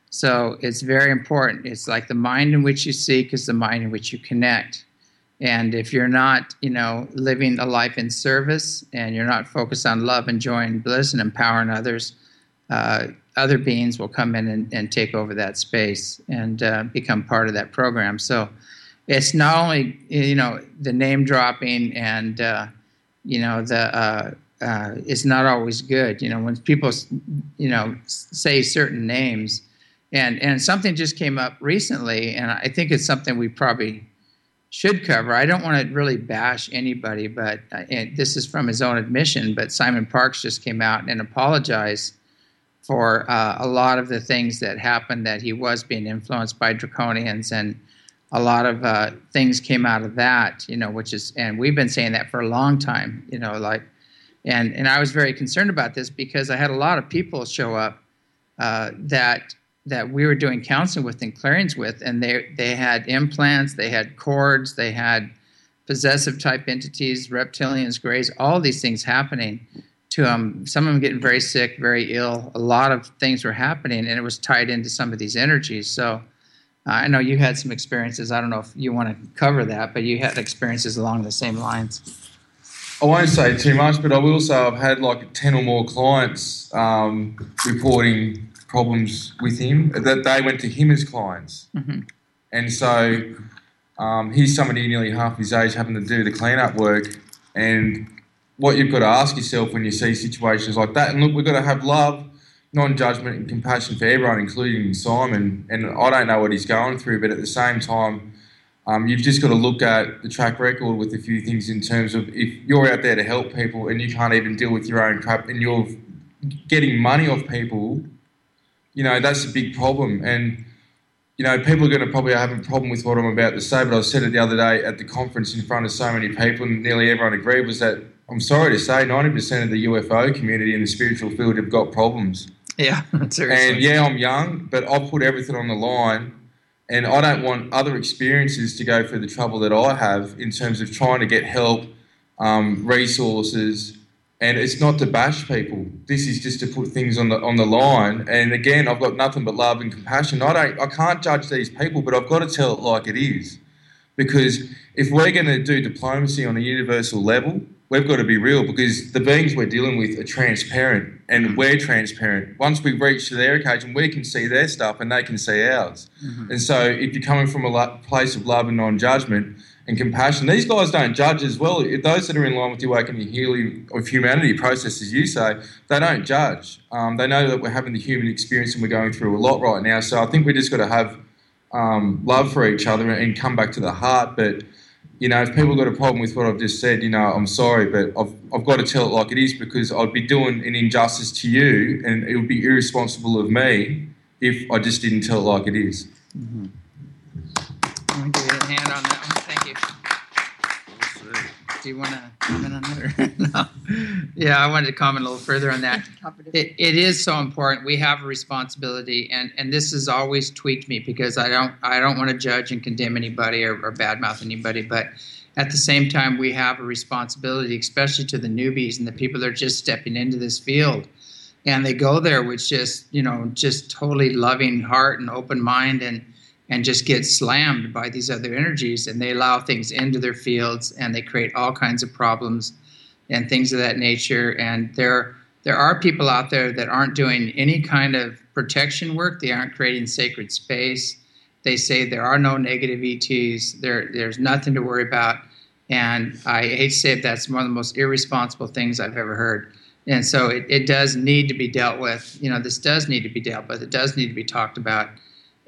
So it's very important. It's like the mind in which you seek is the mind in which you connect. And if you're not, you know, living a life in service and you're not focused on love and joy and bliss and empowering others, uh, other beings will come in and, and take over that space and uh, become part of that program. So it's not only, you know, the name dropping and, uh, you know, the uh, uh, it's not always good. You know, when people, you know, say certain names, and, and something just came up recently, and I think it's something we probably should cover. I don't want to really bash anybody, but uh, and this is from his own admission, but Simon Parkes just came out and apologized for uh, a lot of the things that happened, that he was being influenced by draconians, and a lot of uh, things came out of that, you know, which is, and we've been saying that for a long time, you know, like, and, and I was very concerned about this because I had a lot of people show up uh, that that we were doing counseling with and clearings with, and they they had implants, they had cords, they had possessive type entities, reptilians, greys, all these things happening to them. Some of them getting very sick, very ill. A lot of things were happening, and it was tied into some of these energies. So uh, I know you had some experiences. I don't know if you want to cover that, but you had experiences along the same lines. I won't say too much, but I will say I've had like ten or more clients um, reporting problems with him, that they went to him as clients. Mm-hmm. And so um, he's somebody nearly half his age having to do the clean-up work. And what you've got to ask yourself when you see situations like that, and look, we've got to have love, non-judgment and compassion for everyone, including Simon. And I don't know what he's going through, but at the same time, um, you've just got to look at the track record with a few things in terms of if you're out there to help people and you can't even deal with your own crap and you're getting money off people, you know, that's a big problem. And, you know, people are going to probably have a problem with what I'm about to say, but I said it the other day at the conference in front of so many people, and nearly everyone agreed, was that I'm sorry to say ninety percent of the U F O community in the spiritual field have got problems. Yeah, seriously. And, yeah, I'm young, but I've put everything on the line, and I don't want other experiences to go through the trouble that I have in terms of trying to get help, um, resources. And it's not to bash people. This is just to put things on the on the line. And again, I've got nothing but love and compassion. I don't, I can't judge these people, but I've got to tell it like it is. Because if we're going to do diplomacy on a universal level, we've got to be real, because the beings we're dealing with are transparent, and we're transparent. Once we reach their occasion, we can see their stuff and they can see ours. Mm-hmm. And so if you're coming from a lo- place of love and non-judgment and compassion, these guys don't judge as well. Those that are in line with the awakening healing of humanity process, as you say, they don't judge. Um, they know that we're having the human experience and we're going through a lot right now. So I think we just got to have um, love for each other and come back to the heart. But, you know, if people got a problem with what I've just said, you know, I'm sorry, but I've, I've got to tell it like it is, because I'd be doing an injustice to you, and it would be irresponsible of me if I just didn't tell it like it is. Mm-hmm. I'm going to give you a hand on that one. Thank you. Do you want to comment on that? Or no? Yeah, I wanted to comment a little further on that. It, it is so important. We have a responsibility, and, and this has always tweaked me, because I don't I don't want to judge and condemn anybody or, or badmouth anybody, but at the same time, we have a responsibility, especially to the newbies and the people that are just stepping into this field. And they go there with just, you know, just totally loving heart and open mind, and and just get slammed by these other energies, and they allow things into their fields, and they create all kinds of problems and things of that nature. And there there are people out there that aren't doing any kind of protection work. They aren't creating sacred space. They say there are no negative E Ts. There there's nothing to worry about. And I hate to say it, that's one of the most irresponsible things I've ever heard. And so it, it does need to be dealt with. You know, this does need to be dealt with. It does need to be talked about.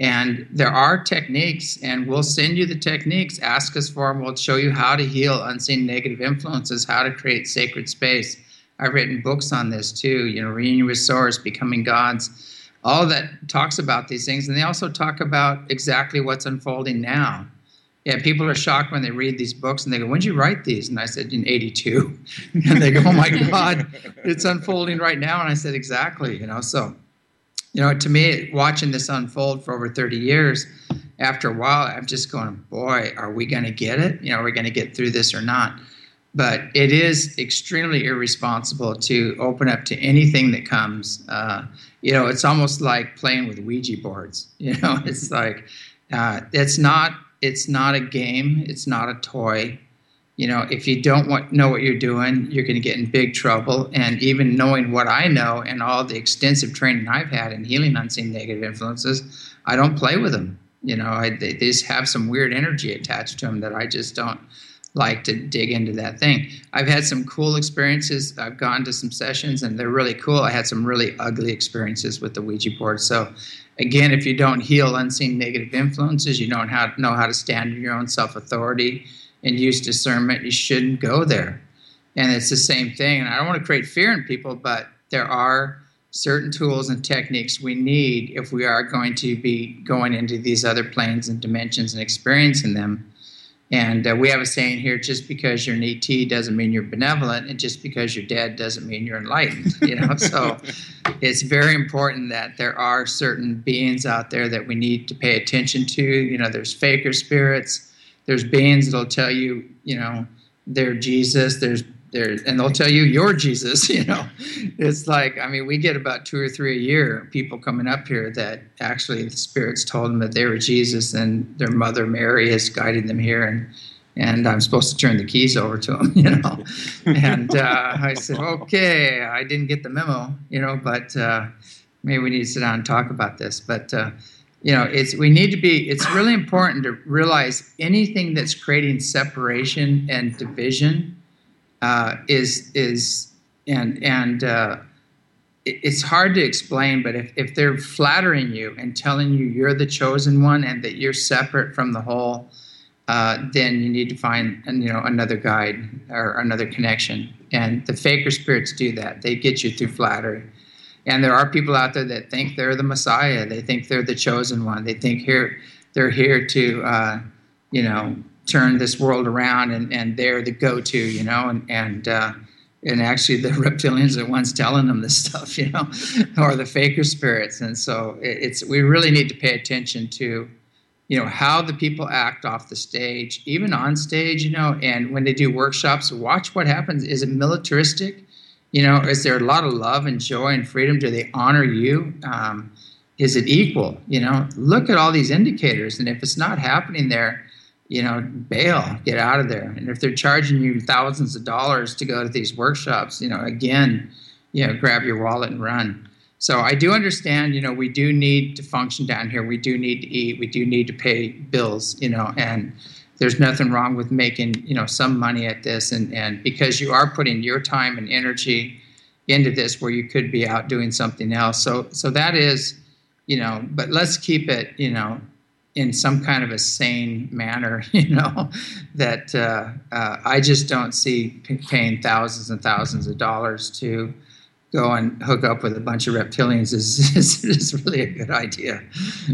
And there are techniques, and we'll send you the techniques. Ask us for them. We'll show you how to heal unseen negative influences, how to create sacred space. I've written books on this too, you know, Reunion with Source, Becoming Gods. All of that talks about these things. And they also talk about exactly what's unfolding now. Yeah, people are shocked when they read these books and they go, "When did you write these?" And I said, in eighty-two. And they go, "Oh my God, it's unfolding right now." And I said, exactly, you know, so, you know, to me, watching this unfold for over thirty years, after a while, I'm just going, boy, are we going to get it? You know, are we going to get through this or not? But it is extremely irresponsible to open up to anything that comes. Uh, you know, it's almost like playing with Ouija boards. You know, it's like, uh, it's not, it's not a game. It's not a toy. You know, if you don't want, know what you're doing, you're going to get in big trouble. And even knowing what I know and all the extensive training I've had in healing unseen negative influences, I don't play with them. You know, I, they, they just have some weird energy attached to them that I just don't like to dig into that thing. I've had some cool experiences. I've gone to some sessions and they're really cool. I had some really ugly experiences with the Ouija board. So again, if you don't heal unseen negative influences, you don't have, know how to stand in your own self-authority and use discernment, you shouldn't go there. And it's the same thing. And I don't want to create fear in people, but there are certain tools and techniques we need if we are going to be going into these other planes and dimensions and experiencing them. And uh, we have a saying here, just because you're an E T doesn't mean you're benevolent, and just because you're dead doesn't mean you're enlightened, you know? So it's very important that there are certain beings out there that we need to pay attention to. You know, there's faker spirits, there's beings that'll tell you, you know, they're Jesus, there's There, and they'll tell you you're Jesus, you know. It's like, I mean, we get about two or three a year, people coming up here that actually the spirits told them that they were Jesus and their mother Mary is guiding them here, and and I'm supposed to turn the keys over to them, you know. And uh, I said, okay, I didn't get the memo, you know, but uh, maybe we need to sit down and talk about this. But, uh, you know, it's we need to be, it's really important to realize anything that's creating separation and division Uh, is is and and uh, it, it's hard to explain, but if, if they're flattering you and telling you you're the chosen one and that you're separate from the whole, uh, then you need to find you know another guide or another connection. And the faker spirits do that; they get you through flattery. And there are people out there that think they're the Messiah. They think they're the chosen one. They think here they're here to uh, you know. turn this world around, and, and they're the go-to, you know, and and uh, and actually the reptilians are the ones telling them this stuff, you know, or the faker spirits. And so it's we really need to pay attention to, you know, how the people act off the stage, even on stage, you know, and when they do workshops, watch what happens. Is it militaristic? You know, is there a lot of love and joy and freedom? Do they honor you? Um, is it equal? You know, look at all these indicators, and if it's not happening there, you know, bail, get out of there. And if they're charging you thousands of dollars to go to these workshops, you know, again, you know, grab your wallet and run. So I do understand, you know, we do need to function down here. We do need to eat. We do need to pay bills, you know, and there's nothing wrong with making, you know, some money at this. And, and because you are putting your time and energy into this where you could be out doing something else. So, so that is, you know, but let's keep it, you know, in some kind of a sane manner, you know, that uh, uh, I just don't see paying thousands and thousands of dollars to go and hook up with a bunch of reptilians is, is, is really a good idea.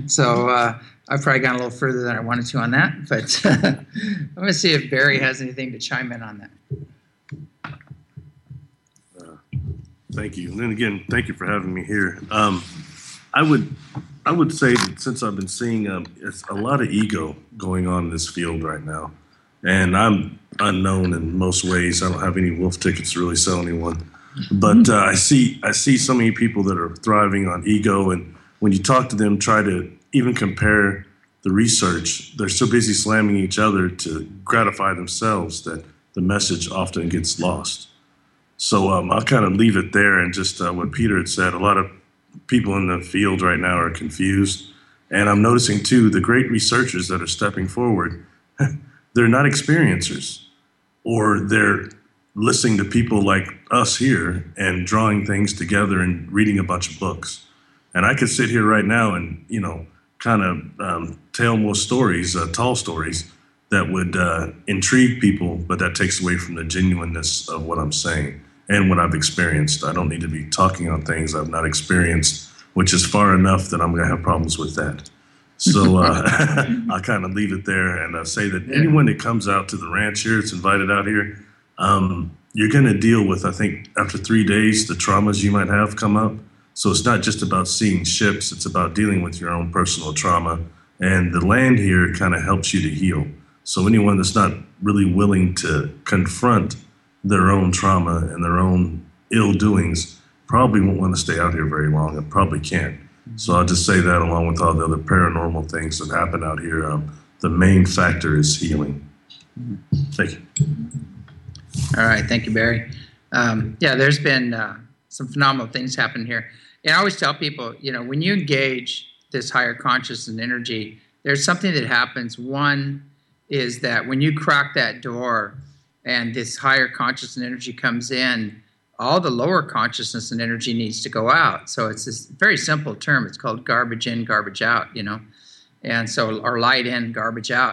So uh, I've probably gone a little further than I wanted to on that, but uh, I'm going to see if Barry has anything to chime in on that. Uh, thank you. And then again, thank you for having me here. Um, I would I would say that since I've been seeing um, it's a lot of ego going on in this field right now, and I'm unknown in most ways. I don't have any wolf tickets to really sell anyone, but uh, I see I see so many people that are thriving on ego, and when you talk to them, try to even compare the research, they're so busy slamming each other to gratify themselves that the message often gets lost. So um, I'll kind of leave it there, and just uh, what Peter had said, a lot of people in the field right now are confused. And I'm noticing, too, the great researchers that are stepping forward, they're not experiencers, or they're listening to people like us here and drawing things together and reading a bunch of books. And I could sit here right now and, you know, kind of um, tell more stories, uh, tall stories that would uh, intrigue people, but that takes away from the genuineness of what I'm saying and what I've experienced. I don't need to be talking on things I've not experienced, which is far enough that I'm going to have problems with that. So uh, I'll kind of leave it there and uh, say that anyone that comes out to the ranch here, it's invited out here, um, you're going to deal with, I think, after three days, the traumas you might have come up. So it's not just about seeing ships, it's about dealing with your own personal trauma. And the land here kind of helps you to heal. So anyone that's not really willing to confront their own trauma and their own ill doings probably won't want to stay out here very long and probably can't. So I'll just say that along with all the other paranormal things that happen out here. Um, the main factor is healing. Thank you. All right. Thank you, Barry. Um, yeah, there's been uh, some phenomenal things happen here. And I always tell people, you know, when you engage this higher consciousness and energy, there's something that happens. One is that when you crack that door and this higher consciousness and energy comes in, all the lower consciousness and energy needs to go out. So it's this very simple term. It's called garbage in, garbage out, you know. And so, or light in, garbage out.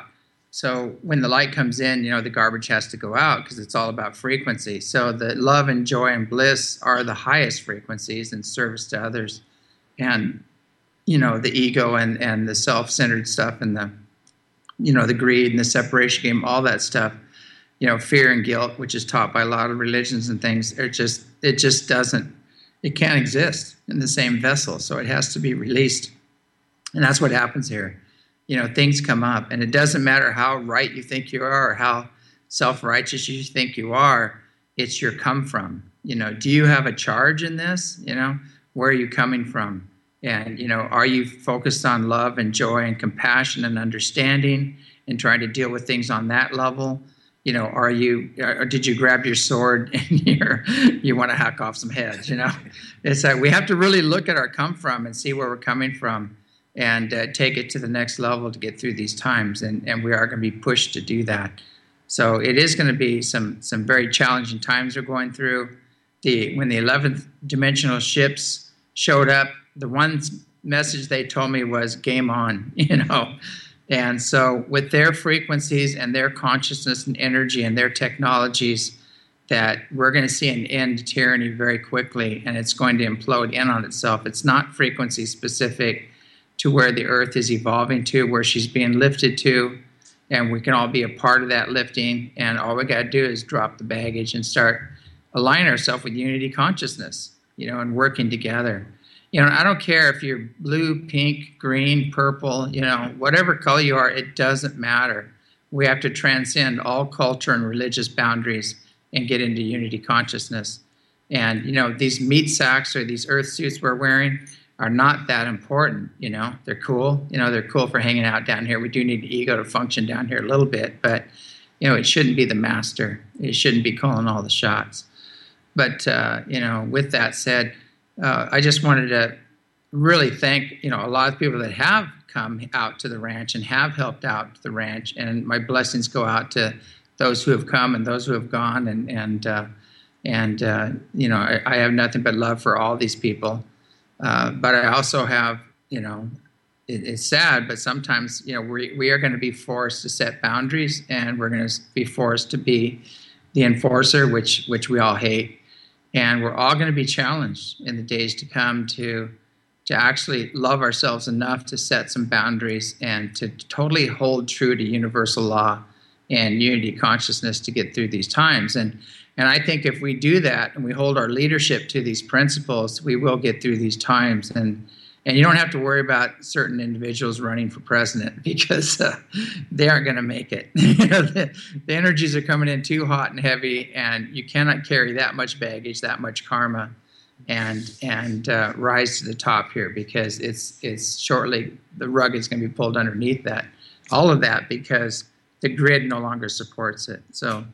So when the light comes in, you know, the garbage has to go out because it's all about frequency. So the love and joy and bliss are the highest frequencies in service to others. And, you know, the ego and, and the self-centered stuff and the, you know, the greed and the separation game, all that stuff, you know, fear and guilt, which is taught by a lot of religions and things, it just, it just doesn't, it can't exist in the same vessel. So it has to be released. And that's what happens here. You know, things come up, and it doesn't matter how right you think you are or how self-righteous you think you are, it's your come from. You know, do you have a charge in this? You know, where are you coming from? And, you know, are you focused on love and joy and compassion and understanding and trying to deal with things on that level? You know, are you, or did you grab your sword and you're, you want to hack off some heads, you know? It's like we have to really look at our come from and see where we're coming from and uh, take it to the next level to get through these times. And, and we are going to be pushed to do that. So it is going to be some, some very challenging times we're going through. The, when the eleventh dimensional ships showed up, the one message they told me was game on, you know? And so with their frequencies and their consciousness and energy and their technologies, that we're going to see an end to tyranny very quickly, and it's going to implode in on itself. It's not frequency specific to where the earth is evolving to, where she's being lifted to, and we can all be a part of that lifting. And all we got to do is drop the baggage and start aligning ourselves with unity consciousness, you know, and working together. You know, I don't care if you're blue, pink, green, purple, you know, whatever color you are, it doesn't matter. We have to transcend all culture and religious boundaries and get into unity consciousness. And, you know, these meat sacks or these earth suits we're wearing are not that important, you know. They're cool. You know, they're cool for hanging out down here. We do need the ego to function down here a little bit, but, you know, it shouldn't be the master. It shouldn't be calling all the shots. But, uh, you know, with that said, Uh, I just wanted to really thank, you know, a lot of people that have come out to the ranch and have helped out the ranch, and my blessings go out to those who have come and those who have gone, and and uh, and uh, you know, I, I have nothing but love for all these people, uh, but I also have, you know, it, it's sad, but sometimes, you know, we we are going to be forced to set boundaries, and we're going to be forced to be the enforcer, which which we all hate. And we're all going to be challenged in the days to come to to actually love ourselves enough to set some boundaries and to totally hold true to universal law and unity consciousness to get through these times. And and I think if we do that and we hold our leadership to these principles, we will get through these times. And and you don't have to worry about certain individuals running for president because uh, they aren't going to make it. You know, the, the energies are coming in too hot and heavy, and you cannot carry that much baggage, that much karma, and and uh, rise to the top here, because it's it's shortly the rug is going to be pulled underneath that, all of that, because the grid no longer supports it. So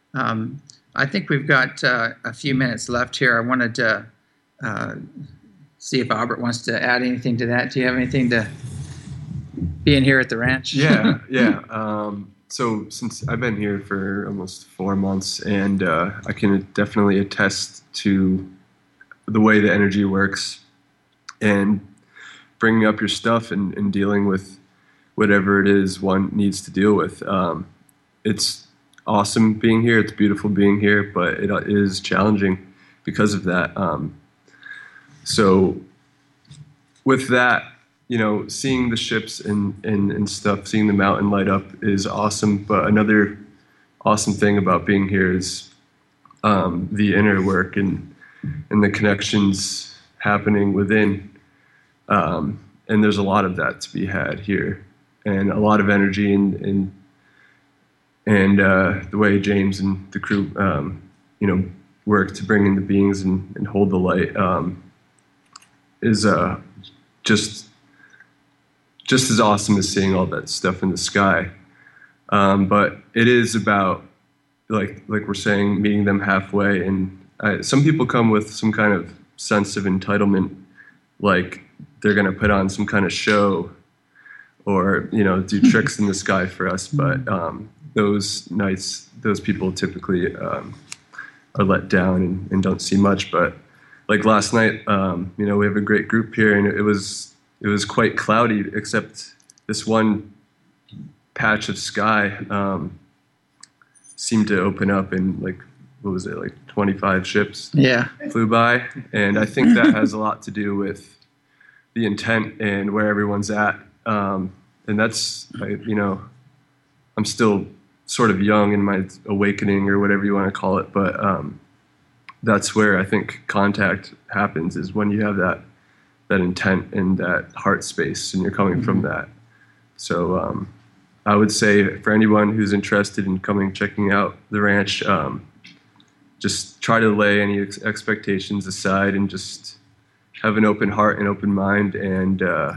um, I think we've got uh, a few minutes left here. I wanted to uh, see if Albert wants to add anything to that. Do you have anything to being here at the ranch? Yeah, yeah. Um, so since I've been here for almost four months, and uh, I can definitely attest to the way the energy works. And bringing up your stuff and, and dealing with whatever it is one needs to deal with. Um, it's awesome being here. It's beautiful being here, but it is challenging because of that. Um, so with that, you know, seeing the ships and, and, and stuff, seeing the mountain light up is awesome. But another awesome thing about being here is um, the inner work and, and the connections happening within. Um, and there's a lot of that to be had here, and a lot of energy and, and And uh, the way James and the crew, um, you know, work to bring in the beings and, and hold the light um, is uh, just just as awesome as seeing all that stuff in the sky. Um, but it is about, like like we're saying, meeting them halfway. And uh, some people come with some kind of sense of entitlement, like they're going to put on some kind of show or, you know, do tricks in the sky for us. But um, those nights, those people typically um, are let down and, and don't see much. But like last night, um, you know, we have a great group here, and it was it was quite cloudy, except this one patch of sky um, seemed to open up, and like, what was it, like twenty-five ships Yeah. flew by. And I think that has a lot to do with the intent and where everyone's at. Um, and that's, I, you know, I'm still sort of young in my awakening, or whatever you want to call it, but um, that's where I think contact happens, is when you have that that intent and that heart space, and you're coming mm-hmm. from that. So um, I would say for anyone who's interested in coming, checking out the ranch, um, just try to lay any ex- expectations aside and just have an open heart and open mind, and uh,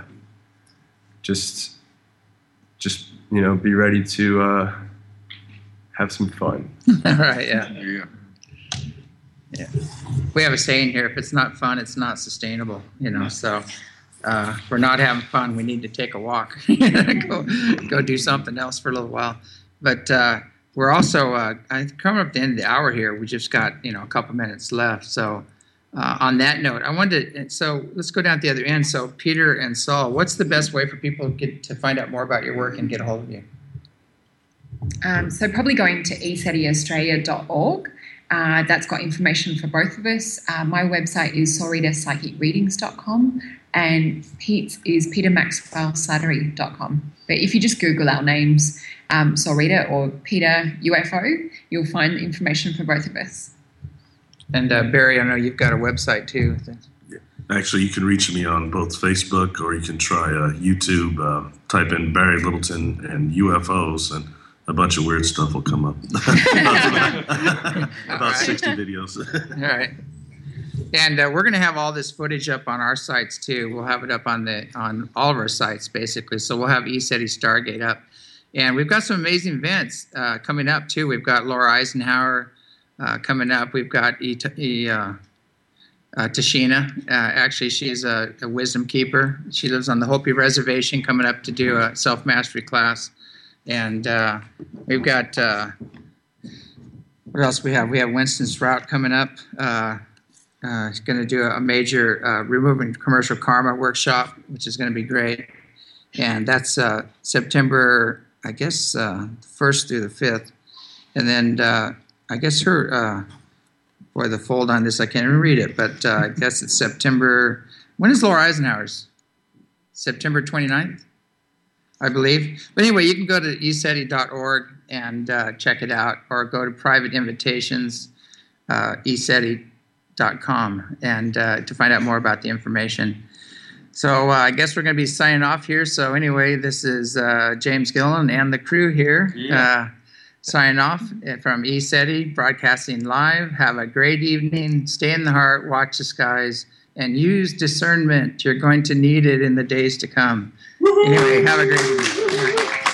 just just you know be ready to uh, have some fun. All right, yeah. There you go. Yeah. We have a saying here, if it's not fun, it's not sustainable, you know, so uh, if we're not having fun, we need to take a walk, go, go do something else for a little while. But uh, we're also, uh, I coming up to the end of the hour here, we just got, you know, a couple minutes left. So uh, on that note, I wanted to, so let's go down to the other end. So Peter and Saul, what's the best way for people to get to find out more about your work and get a hold of you? Um, so probably going to e seti australia dot org. Uh, that's got information for both of us. Uh, my website is sorita psychic readings dot com, and Pete's is peter maxwell slattery dot com. But if you just Google our names, um, Sorita or Peter U F O, you'll find information for both of us. And uh, Barry, I know you've got a website too. Actually, you can reach me on both Facebook, or you can try uh, YouTube. Uh, type in Barry Littleton and U F Os, and a bunch of weird stuff will come up. About right. sixty videos. All right. And uh, we're going to have all this footage up on our sites too. We'll have it up on the on all of our sites basically. So we'll have ECETI Stargate up, and we've got some amazing events uh, coming up too. We've got Laura Eisenhower uh, coming up. We've got e, e, uh, uh, Tashina. Uh, actually, she's a, a wisdom keeper. She lives on the Hopi Reservation, coming up to do a self mastery class. And uh, we've got, uh, what else we have? We have Winston Strout coming up. Uh, uh, he's going to do a major uh, removing commercial karma workshop, which is going to be great. And that's uh, September, I guess, uh, first through the fifth. And then uh, I guess her, uh, boy, the fold on this, I can't even read it, but uh, I guess it's September. When is Laura Eisenhower's? September twenty-ninth? I believe. But anyway, you can go to e seti dot org and uh, check it out, or go to private invitations, uh, e seti dot com, and uh, to find out more about the information. So uh, I guess we're going to be signing off here. So anyway, this is uh, James Gillen and the crew here Yeah. uh, signing off from ECETI, broadcasting live. Have a great evening. Stay in the heart, watch the skies, and use discernment. You're going to need it in the days to come. Anyway, have a great evening.